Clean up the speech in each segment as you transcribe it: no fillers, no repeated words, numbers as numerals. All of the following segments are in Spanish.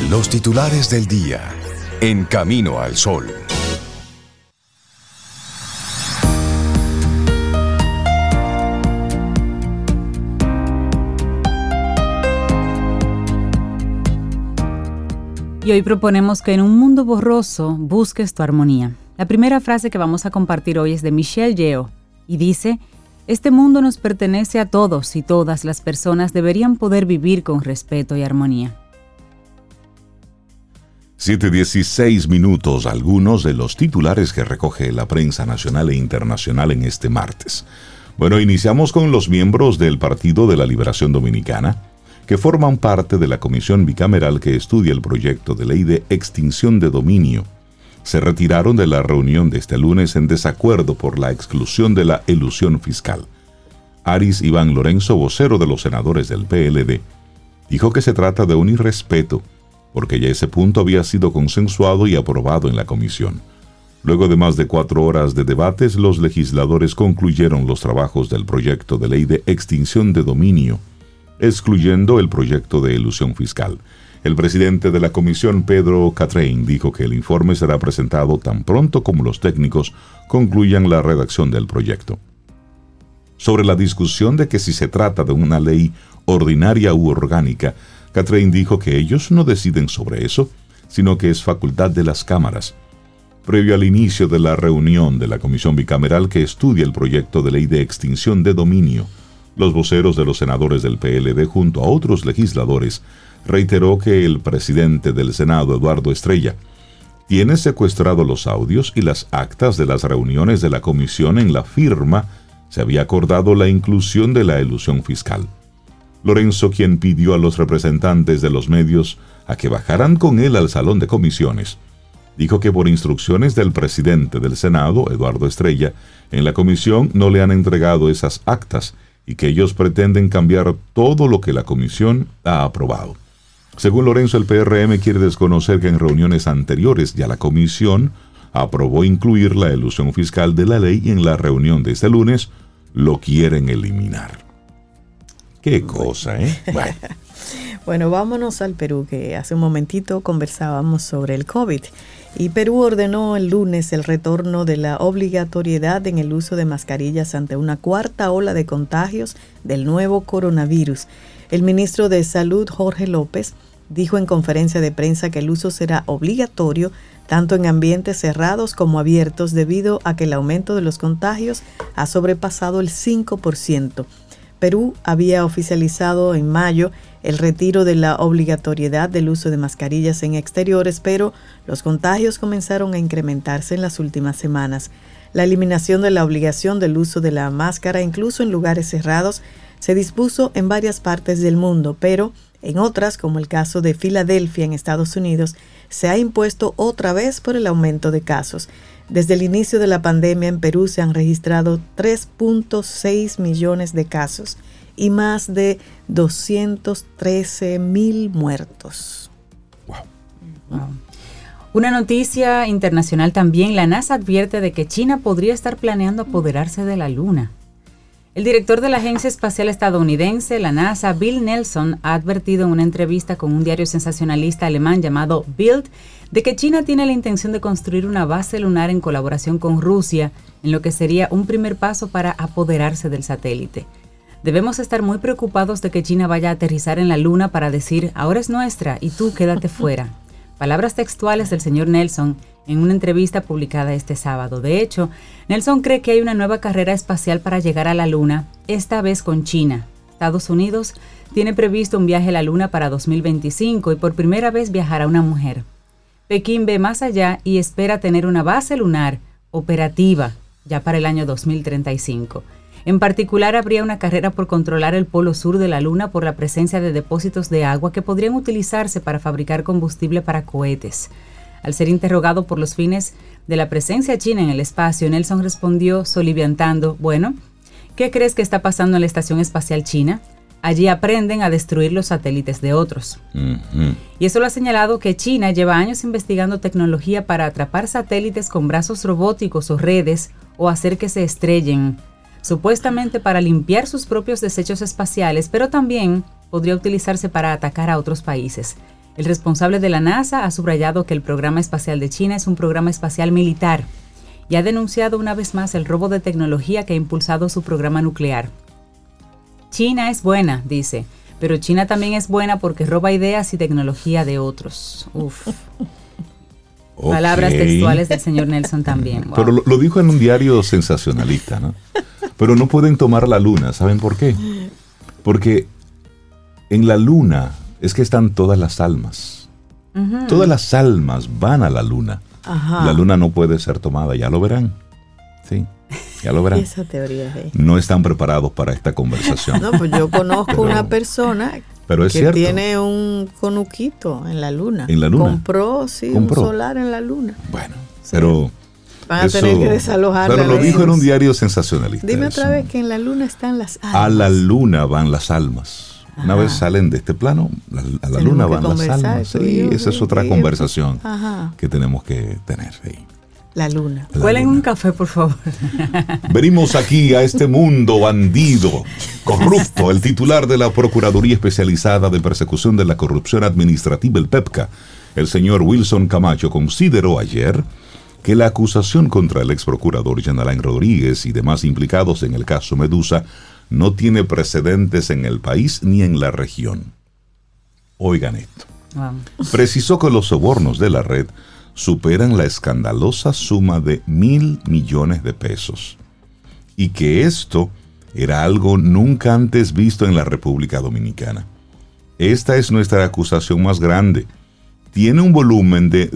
Los titulares del día. En Camino al Sol. Y hoy proponemos que en un mundo borroso busques tu armonía. La primera frase que vamos a compartir hoy es de Michelle Yeoh y dice: este mundo nos pertenece a todos y todas las personas deberían poder vivir con respeto y armonía. 7:16, algunos de los titulares que recoge la prensa nacional e internacional en este martes. Bueno, iniciamos con los miembros del Partido de la Liberación Dominicana, que forman parte de la comisión bicameral que estudia el proyecto de ley de extinción de dominio. Se retiraron de la reunión de este lunes en desacuerdo por la exclusión de la elusión fiscal. Aris Iván Lorenzo, vocero de los senadores del PLD, dijo que se trata de un irrespeto, porque ya ese punto había sido consensuado y aprobado en la comisión. Luego de más de 4 horas de debates, los legisladores concluyeron los trabajos del proyecto de ley de extinción de dominio, excluyendo el proyecto de elusión fiscal. El presidente de la comisión, Pedro Catrain, dijo que el informe será presentado tan pronto como los técnicos concluyan la redacción del proyecto. Sobre la discusión de que si se trata de una ley ordinaria u orgánica, Catrain dijo que ellos no deciden sobre eso, sino que es facultad de las cámaras. Previo al inicio de la reunión de la comisión bicameral que estudia el proyecto de ley de extinción de dominio, los voceros de los senadores del PLD junto a otros legisladores reiteró que el presidente del Senado, Eduardo Estrella, tiene secuestrado los audios y las actas de las reuniones de la comisión. En la firma se había acordado la inclusión de la elusión fiscal. Lorenzo, quien pidió a los representantes de los medios a que bajaran con él al salón de comisiones, dijo que por instrucciones del presidente del Senado, Eduardo Estrella, en la comisión no le han entregado esas actas y que ellos pretenden cambiar todo lo que la comisión ha aprobado. Según Lorenzo, el PRM quiere desconocer que en reuniones anteriores ya la comisión aprobó incluir la elusión fiscal de la ley y en la reunión de este lunes lo quieren eliminar. Qué cosa, ¿eh? Bueno, vámonos al Perú, que hace un momentito conversábamos sobre el COVID. Y Perú ordenó el lunes el retorno de la obligatoriedad en el uso de mascarillas ante una cuarta ola de contagios del nuevo coronavirus. El ministro de Salud, Jorge López, dijo en conferencia de prensa que el uso será obligatorio tanto en ambientes cerrados como abiertos debido a que el aumento de los contagios ha sobrepasado el 5%. Perú había oficializado en mayo el retiro de la obligatoriedad del uso de mascarillas en exteriores, pero los contagios comenzaron a incrementarse en las últimas semanas. La eliminación de la obligación del uso de la máscara, incluso en lugares cerrados, se dispuso en varias partes del mundo, pero en otras, como el caso de Filadelfia en Estados Unidos, se ha impuesto otra vez por el aumento de casos. Desde el inicio de la pandemia en Perú se han registrado 3.6 millones de casos y más de 213,000 muertos. Wow. Una noticia internacional también: la NASA advierte de que China podría estar planeando apoderarse de la Luna. El director de la Agencia Espacial Estadounidense, la NASA, Bill Nelson, ha advertido en una entrevista con un diario sensacionalista alemán llamado Bild de que China tiene la intención de construir una base lunar en colaboración con Rusia, en lo que sería un primer paso para apoderarse del satélite. Debemos estar muy preocupados de que China vaya a aterrizar en la Luna para decir: ahora es nuestra y tú quédate fuera. Palabras textuales del señor Nelson en una entrevista publicada este sábado. De hecho, Nelson cree que hay una nueva carrera espacial para llegar a la Luna, esta vez con China. Estados Unidos tiene previsto un viaje a la Luna para 2025 y por primera vez viajará una mujer. Pekín ve más allá y espera tener una base lunar operativa ya para el año 2035. En particular, habría una carrera por controlar el polo sur de la Luna por la presencia de depósitos de agua que podrían utilizarse para fabricar combustible para cohetes. Al ser interrogado por los fines de la presencia china en el espacio, Nelson respondió soliviantando: bueno, ¿qué crees que está pasando en la Estación Espacial China? Allí aprenden a destruir los satélites de otros. Y eso lo ha señalado que China lleva años investigando tecnología para atrapar satélites con brazos robóticos o redes o hacer que se estrellen, supuestamente para limpiar sus propios desechos espaciales, pero también podría utilizarse para atacar a otros países. El responsable de la NASA ha subrayado que el programa espacial de China es un programa espacial militar y ha denunciado una vez más el robo de tecnología que ha impulsado su programa nuclear. China es buena, dice, pero China también es buena porque roba ideas y tecnología de otros. Uf. Okay. Palabras textuales del señor Nelson también. Wow. Pero lo dijo en un diario sensacionalista, ¿no? Pero no pueden tomar la luna, ¿saben por qué? Porque en la luna es que están todas las almas. Uh-huh. Todas las almas van a la luna. Ajá. La luna no puede ser tomada, ya lo verán. Sí, ya lo verán. Esa teoría es. No están preparados para esta conversación. No, pues yo conozco una persona pero es que cierto. Tiene un conuquito en la luna. ¿En la luna? Compró un solar en la luna. Bueno, sí. Pero van a tener que desalojar. Pero lo dijo en un diario sensacionalista. Dime otra vez que en la luna están las almas. A la luna van las almas. Ajá. Una vez salen de este plano, a la luna van las almas. Sí, esa es otra conversación que tenemos que tener ahí. La luna. Cuelen un café, por favor. Venimos aquí a este mundo bandido, corrupto. El titular de la Procuraduría Especializada de Persecución de la Corrupción Administrativa, el PEPCA, el señor Wilson Camacho, consideró ayer que la acusación contra el ex procurador Jean Alain Rodríguez y demás implicados en el caso Medusa no tiene precedentes en el país ni en la región. Oigan esto. Wow. Precisó que los sobornos de la red superan la escandalosa suma de 1,000 millones de pesos y que esto era algo nunca antes visto en la República Dominicana. Esta es nuestra acusación más grande. Tiene un volumen de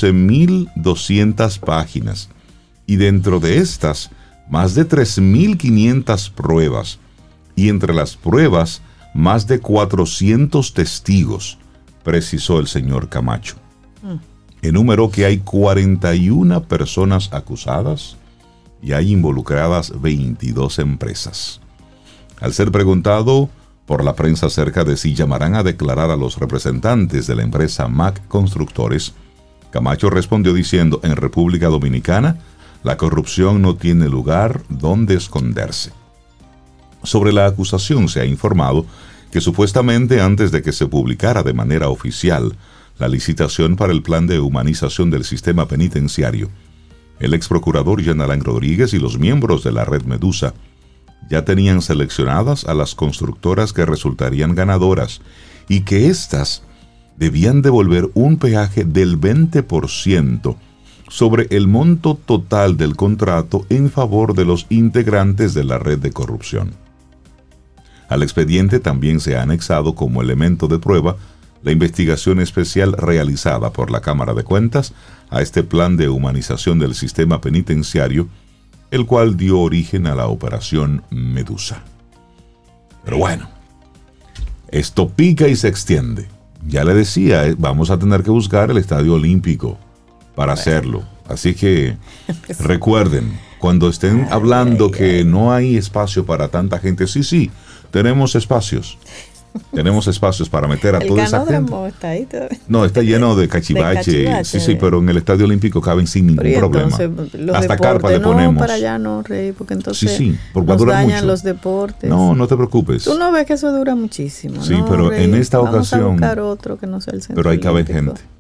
12,200 páginas y dentro de estas más de 3,500 pruebas y entre las pruebas más de 400 testigos, precisó el señor Camacho. Enumeró que hay 41 personas acusadas y hay involucradas 22 empresas. Al ser preguntado por la prensa acerca de si llamarán a declarar a los representantes de la empresa MAC Constructores, Camacho respondió diciendo: en República Dominicana, la corrupción no tiene lugar donde esconderse. Sobre la acusación se ha informado que supuestamente antes de que se publicara de manera oficial la licitación para el plan de humanización del sistema penitenciario, el ex procurador Jean Alain Rodríguez y los miembros de la red Medusa ya tenían seleccionadas a las constructoras que resultarían ganadoras y que éstas debían devolver un peaje del 20% sobre el monto total del contrato en favor de los integrantes de la red de corrupción. Al expediente también se ha anexado como elemento de prueba la investigación especial realizada por la Cámara de Cuentas a este plan de humanización del sistema penitenciario, el cual dio origen a la operación Medusa. Pero bueno, esto pica y se extiende. Ya le decía, vamos a tener que buscar el Estadio Olímpico para hacerlo. Así que recuerden, cuando estén hablando que no hay espacio para tanta gente, sí, tenemos espacios. Tenemos espacios para meter a toda esa gente. Está ahí todavía. No, está lleno de cachivache. Sí, pero en el Estadio Olímpico caben sin ningún problema. Hasta carpa le ponemos. No, para allá no, Rey, porque entonces sí, porque nos dañan mucho. Los deportes. No te preocupes. Tú no ves que eso dura muchísimo. Sí, no, pero Rey, en esta ocasión. Vamos a buscar otro que no sea el Centro Pero ahí cabe Olímpico. gente.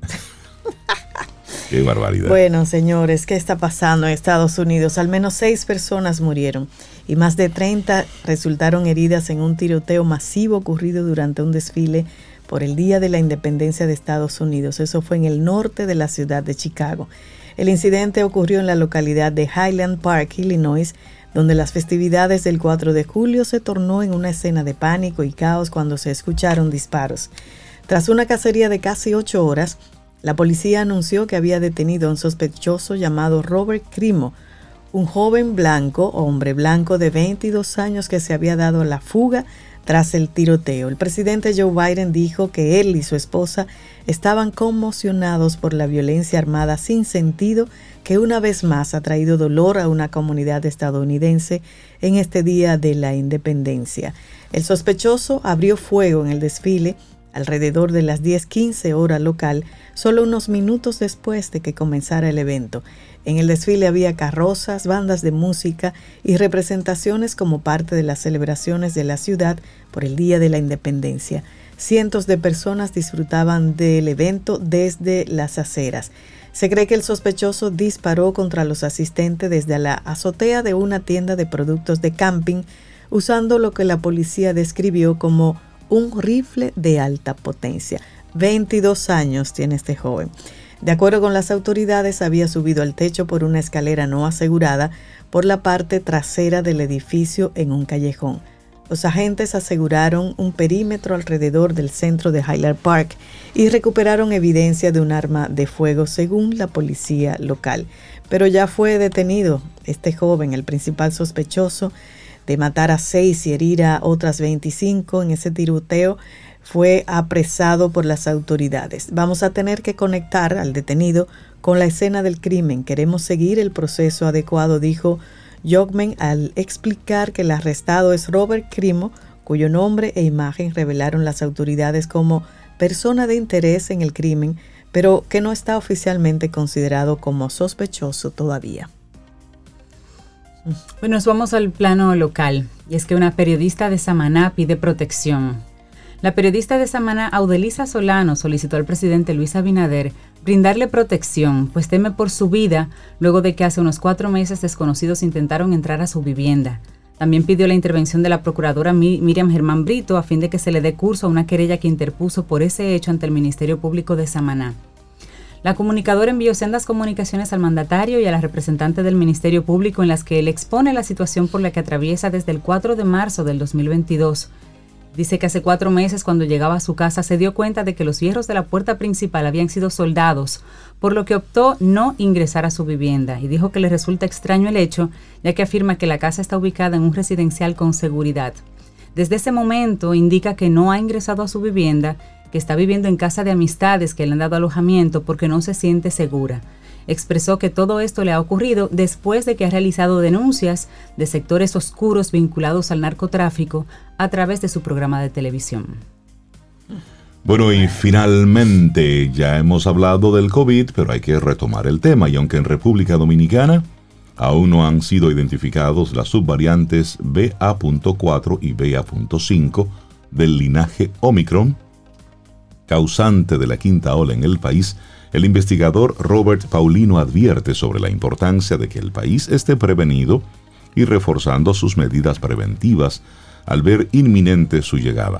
Qué barbaridad. Bueno, señores, ¿qué está pasando en Estados Unidos? Al menos 6 personas murieron y más de 30 resultaron heridas en un tiroteo masivo ocurrido durante un desfile por el Día de la Independencia de Estados Unidos. Eso fue en el norte de la ciudad de Chicago. El incidente ocurrió en la localidad de Highland Park, Illinois, donde las festividades del 4 de julio se tornó en una escena de pánico y caos cuando se escucharon disparos. Tras una cacería de casi 8 horas, la policía anunció que había detenido a un sospechoso llamado Robert Crimo, un joven blanco, hombre blanco de 22 años que se había dado a la fuga tras el tiroteo. El presidente Joe Biden dijo que él y su esposa estaban conmocionados por la violencia armada sin sentido que una vez más ha traído dolor a una comunidad estadounidense en este Día de la Independencia. El sospechoso abrió fuego en el desfile alrededor de las 10:15 hora local, solo unos minutos después de que comenzara el evento. En el desfile había carrozas, bandas de música y representaciones como parte de las celebraciones de la ciudad por el Día de la Independencia. cientos de personas disfrutaban del evento desde las aceras. Se cree que el sospechoso disparó contra los asistentes desde la azotea de una tienda de productos de camping, usando lo que la policía describió como un rifle de alta potencia. 22 años tiene este joven. De acuerdo con las autoridades, había subido al techo por una escalera no asegurada por la parte trasera del edificio en un callejón. Los agentes aseguraron un perímetro alrededor del centro de Highland Park y recuperaron evidencia de un arma de fuego, según la policía local. Pero ya fue detenido este joven, el principal sospechoso de matar a 6 y herir a otras 25 en ese tiroteo, fue apresado por las autoridades. Vamos a tener que conectar al detenido con la escena del crimen. Queremos seguir el proceso adecuado, dijo Jogmen al explicar que el arrestado es Robert Crimo, cuyo nombre e imagen revelaron las autoridades como persona de interés en el crimen, pero que no está oficialmente considerado como sospechoso todavía. Bueno, nos vamos al plano local, y es que una periodista de Samaná pide protección. La periodista de Samaná, Audelisa Solano, solicitó al presidente Luis Abinader brindarle protección, pues teme por su vida luego de que hace unos 4 meses desconocidos intentaron entrar a su vivienda. También pidió la intervención de la procuradora Miriam Germán Brito a fin de que se le dé curso a una querella que interpuso por ese hecho ante el Ministerio Público de Samaná. La comunicadora envió sendas comunicaciones al mandatario y a la representante del Ministerio Público en las que él expone la situación por la que atraviesa desde el 4 de marzo del 2022. Dice que hace 4 meses, cuando llegaba a su casa, se dio cuenta de que los hierros de la puerta principal habían sido soldados, por lo que optó no ingresar a su vivienda, y dijo que le resulta extraño el hecho, ya que afirma que la casa está ubicada en un residencial con seguridad. Desde ese momento indica que no ha ingresado a su vivienda, que está viviendo en casa de amistades que le han dado alojamiento porque no se siente segura. Expresó que todo esto le ha ocurrido después de que ha realizado denuncias de sectores oscuros vinculados al narcotráfico a través de su programa de televisión. Bueno, y finalmente ya hemos hablado del COVID, pero hay que retomar el tema, y aunque en República Dominicana aún no han sido identificados las subvariantes BA.4 y BA.5 del linaje Omicron, causante de la quinta ola en el país, el investigador Robert Paulino advierte sobre la importancia de que el país esté prevenido y reforzando sus medidas preventivas al ver inminente su llegada.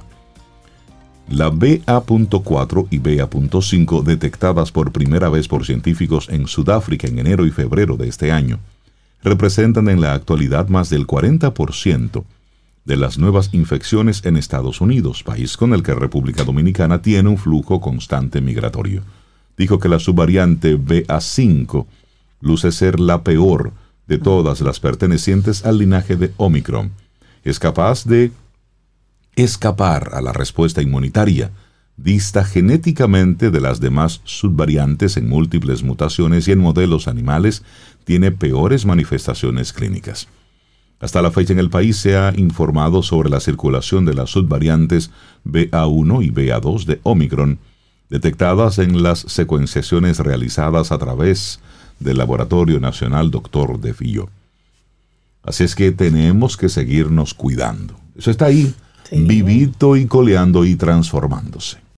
La BA.4 y BA.5, detectadas por primera vez por científicos en Sudáfrica en enero y febrero de este año, representan en la actualidad más del 40% de las nuevas infecciones en Estados Unidos, país con el que República Dominicana tiene un flujo constante migratorio. Dijo que la subvariante BA5 luce ser la peor de todas las pertenecientes al linaje de Omicron. Es capaz de escapar a la respuesta inmunitaria, dista genéticamente de las demás subvariantes en múltiples mutaciones y en modelos animales tiene peores manifestaciones clínicas. Hasta la fecha en el país se ha informado sobre la circulación de las subvariantes BA1 y BA2 de Omicron, detectadas en las secuenciaciones realizadas a través del Laboratorio Nacional Dr. de Filló. Así es que tenemos que seguirnos cuidando. Eso está ahí, sí, vivito y coleando y transformándose.